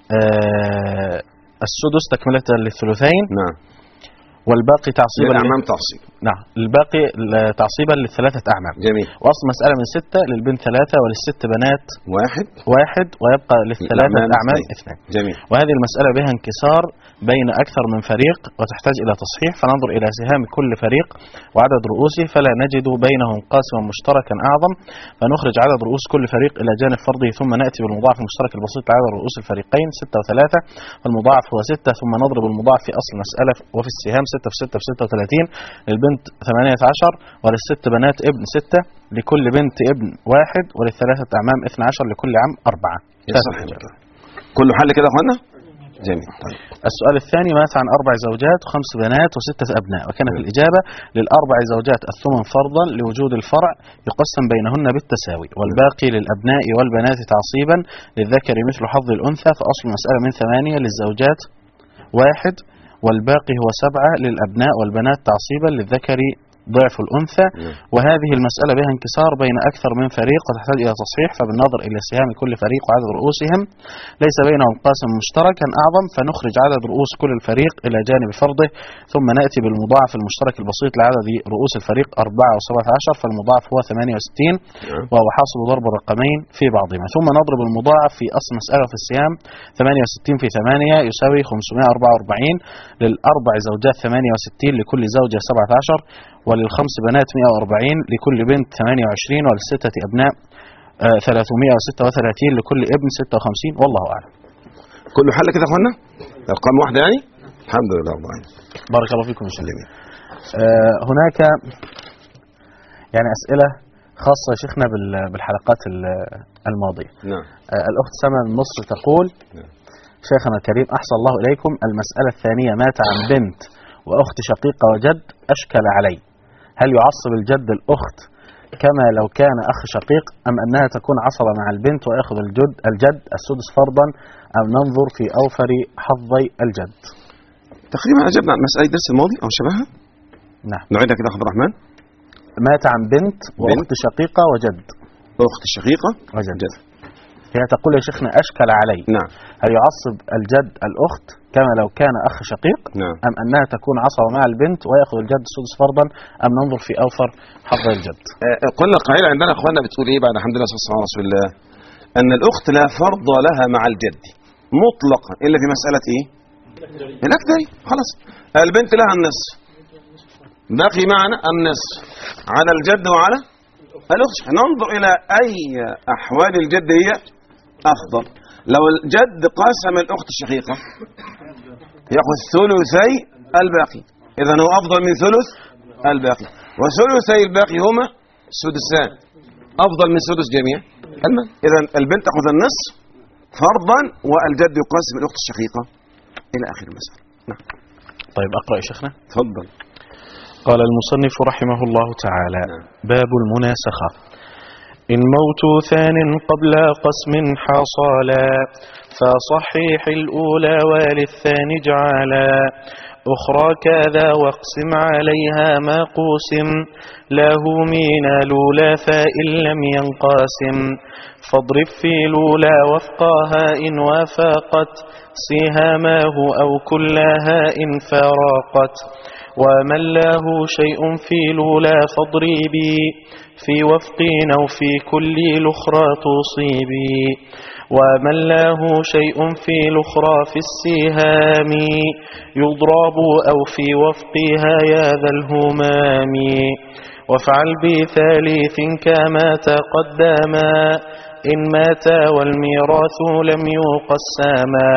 السدس تكملة للثلثين. نعم. والباقي تعصيبا للأعمام تعصيب. نعم الباقي تعصيبا للثلاثة أعمام. جميل. وأصل مسألة من 6 للبنت 3 وللست بنات 1 ويبقى للثلاثة أعمام 2. جميل. وهذه المسألة بها انكسار بين أكثر من فريق وتحتاج إلى تصحيح، فننظر إلى سهام كل فريق وعدد رؤوسه فلا نجد بينهم قاسما مشتركا أعظم، فنخرج عدد رؤوس كل فريق إلى جانب فرضه، ثم نأتي بالمضاعف المشترك البسيط لعدد رؤوس الفريقين 6 و3، فالمضاعف هو 6، ثم نضرب المضاعف في أصل المسألة وفي السهام 6 في 6 في 36. للبنت 18 وللست بنات ابن 6، لكل بنت ابن 1 وللثلاثة أعمام 12، لكل عم 4. كله حل كده يا اخوانا؟ جميل. طيب. السؤال الثاني: مات عن 4 زوجات و5 بنات و6 أبناء. وكانت الإجابة: للأربع زوجات الثمن فرضا لوجود الفرع يقسم بينهن بالتساوي، والباقي للأبناء والبنات تعصيبا للذكر مثل حظ الأنثى، فأصل المسألة من 8 للزوجات 1 والباقي هو 7 للأبناء والبنات تعصيبا للذكر ضعف الأنثى. وهذه المسألة بها انكسار بين أكثر من فريق وتحتاج إلى تصحيح، فبالنظر إلى سهام كل فريق وعدد رؤوسهم ليس بينهم قاسم مشتركا أعظم، فنخرج عدد رؤوس كل الفريق إلى جانب فرضه، ثم نأتي بالمضاعف المشترك البسيط لعدد رؤوس الفريق 4 و17، فالمضاعف هو 68 وهو حاصل ضرب الرقمين في بعضهما، ثم نضرب المضاعف في أصل مسألة في السهام 68 في 8 يساوي 544. للأربع زوجات 68 لكل زوجة 17، وللخمس بنات 140 لكل بنت 28، وللستة أبناء 336 لكل ابن 56. والله أعلم. كله حل كده يا اخوانا؟ ارقام واحدة يعني؟ الحمد لله رب العالمين. بارك الله فيكم يا شيخ. هناك يعني أسئلة خاصة يا شيخنا بالحلقات الماضية. نعم. الأخت سما من مصر تقول: شيخنا الكريم أحسن الله إليكم، المسألة الثانية: مات عن بنت وأخت شقيقة وجد أشكل علي، هل يعصب الجد الأخت كما لو كان أخ شقيق، أم أنها تكون عصبة مع البنت ويأخذ الجد السدس فرضا، أم ننظر في أوفر حظي الجد؟ تقريبا أجبنا عن مسألة الدرس الماضي أو شبهها. نعم. نعيدها كده يا عبد الرحمن. مات عن بنت وأخت شقيقة وجد. أخت شقيقة وجد. هي تقول يا شيخنا أشكل علي. نعم. هل يعصب الجد الأخت كما لو كان أخ شقيق؟ نعم. أم أنها تكون عصبة مع البنت ويأخذ الجد السدس فرضا، أم ننظر في أوفر حظ الجد؟ قلنا القاعدة عندنا أخواننا بتقول إيه بعد الحمد لله صلى الله عليه رسول الله؟ أن الأخت لا فرض لها مع الجد مطلقا إلا في مسألة إيه؟ الأكدري. خلاص البنت لها النصف، باقي معنا النصف على الجد وعلى الأخت. ننظر إلى أي أحوال الجد هي أفضل. لو الجد قاسم الأخت الشقيقة يأخذ ثلثي الباقي، إذن هو أفضل من ثلث الباقي، وثلثي الباقي هما سدسان، أفضل من سدس جميع المال. إذن البنت تأخذ النصف فرضا والجد يقاسم الأخت الشقيقة إلى آخر المسألة. نعم. طيب أقرأ يا شيخنا. تفضل. قال المصنف رحمه الله تعالى: باب المناسخة: إن موت ثان قبل قسم حصلا، فصحيح الأولى وللثاني اجعلا، أخرى كذا واقسم عليها ما قوسم، له من الأولى فإن لم ينقاسم، فاضرب في الأولى وفقها إن وافقت سهامه أو كلها إن فراقت، ومن له شيء في الأولى فاضربي، في وفق أو في كل الأخرى تصيبي، ومن له شيء في الأخرى في السهام يضرب أو في وفقها يا ذا الهمام وافعل بثالث كما تقدما إن مات والميراث لم يقسما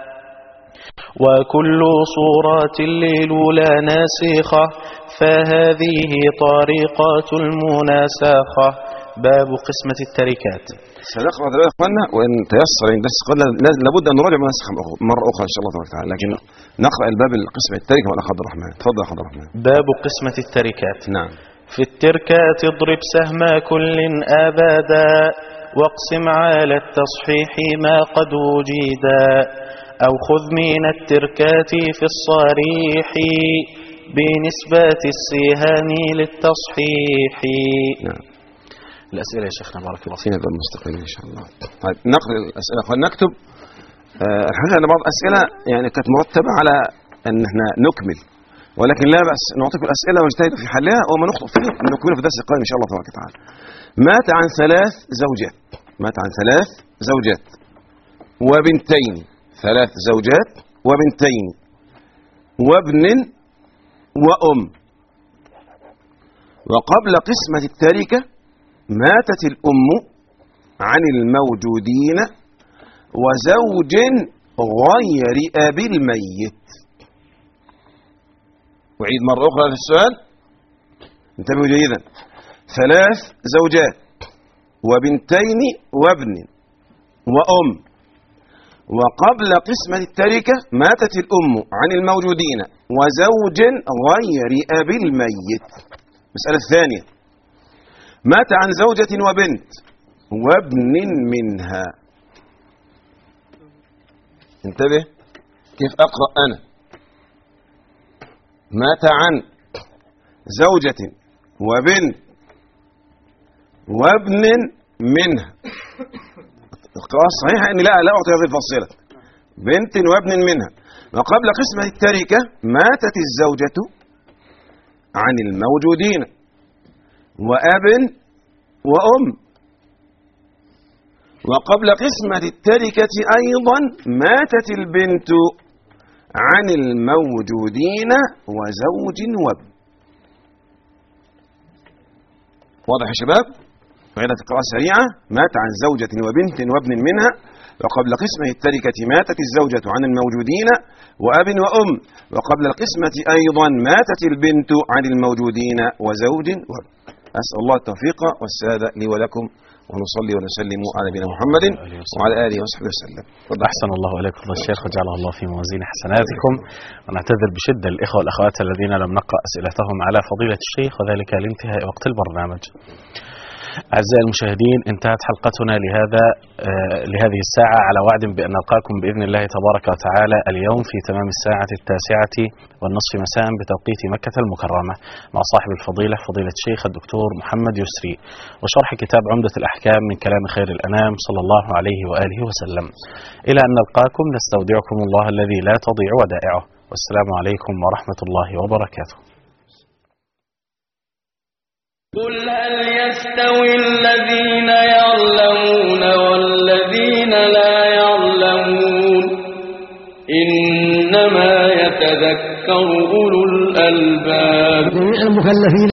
وكل صورات للأولى ناسخة فهذه طريقة المناسخة. باب قسمة التركات. سنقرأ دلوقتي يا اخواننا، وان تيسر عند درس قلنا لابد ان نراجع مناسخ مرة أخرى ان شاء الله تبارك وتعالى، لكن نقرأ الباب القسمة التركة مع عبد الرحمن. تفضل يا عبد الرحمن. باب قسمة التركات. نعم. في التركات اضرب سهم كل أبدا واقسم على التصحيح ما قد وجدا أو خذ من التركات في الصريح بنسبة السهام للتصحيح. نعم. الأسئلة يا شيخنا بارك الله فينا المستقيم إن شاء الله. طيب نقرأ الأسئلة. خلينا نكتب. الحقيقة أن بعض الأسئلة يعني كانت مرتبة على أن احنا نكمل، ولكن لا بأس نعطيكم الأسئلة ونجتهد في حلها، وما نخطئ فيه نكمله في الدرس القادم إن شاء الله تبارك وتعالى. مات عن 3 زوجات. مات عن 3 زوجات وبنتين. 3 زوجات وبنتين وابن وأم. وقبل قسمة التركة ماتت الأم عن الموجودين وزوج غير أبي الميت. أعيد مرة أخرى في السؤال، انتبهوا جيدا. 3 زوجات وبنتين وابن وأم. وقبل قسمة التركة ماتت الأم عن الموجودين وزوج غير أبي الميت. مسألة الثانية، مات عن زوجة وبنت وابن منها. انتبه كيف أقرأ أنا. مات عن زوجة وبنت وابن منها. القراءة الصحيحة أني لا أعطي هذه الفصيلة. بنت وابن منها. وقبل قسمة التركة ماتت الزوجة عن الموجودين وأب وأم. وقبل قسمة التركة أيضا ماتت البنت عن الموجودين وزوج وابن. واضح يا شباب؟ وعيدة القراءة سريعة. مات عن زوجة وبنت وابن منها. وقبل قسمة التركة ماتت الزوجة عن الموجودين وأب وأم. وقبل القسمة أيضا ماتت البنت عن الموجودين وزوج وابن. أسأل الله التوفيق والسداد لي ولكم، ونصلي ونسلم على نبينا محمد وعلى آله وصحبه وسلم. أحسن الله إليكم فضيلة الشيخ وجعله الله في موازين حسناتكم. ونعتذر بشدة الإخوة والأخوات الذين لم نقرأ أسئلتهم على فضيلة الشيخ، وذلك لانتهاء وقت البرنامج. أعزائي المشاهدين، انتهت حلقتنا لهذه الساعة على وعد بأن نلقاكم بإذن الله تبارك وتعالى اليوم في تمام الساعة 9:30 مساء بتوقيت مكة المكرمة مع صاحب الفضيلة فضيلة الشيخ الدكتور محمد يسري، وشرح كتاب عمدة الأحكام من كلام خير الأنام صلى الله عليه وآله وسلم. إلى أن نلقاكم نستودعكم الله الذي لا تضيع ودائعه، والسلام عليكم ورحمة الله وبركاته. قل هل يستوي الذين يعلمون والذين لا يعلمون إنما يتذكر أولو الألباب. المكلفين